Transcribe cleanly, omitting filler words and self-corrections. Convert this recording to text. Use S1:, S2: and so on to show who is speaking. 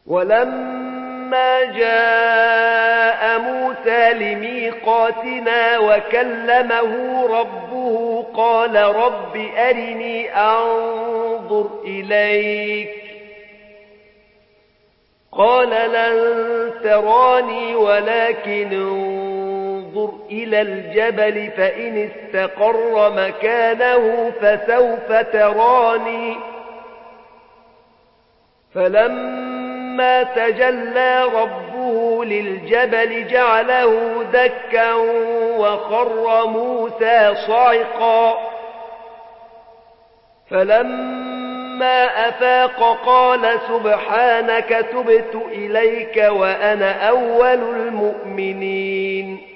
S1: ولما جاء موسى لميقاتنا وكلمه ربه قال رب أرني أنظر إليك قال لن تراني ولكن انظر إلى الجبل فإن استقر مكانه فسوف تراني فلما تجلى ربه للجبل جعله دكا وخر موسى صعقا فلما أفاق قال سبحانك تبت إليك وأنا أول المؤمنين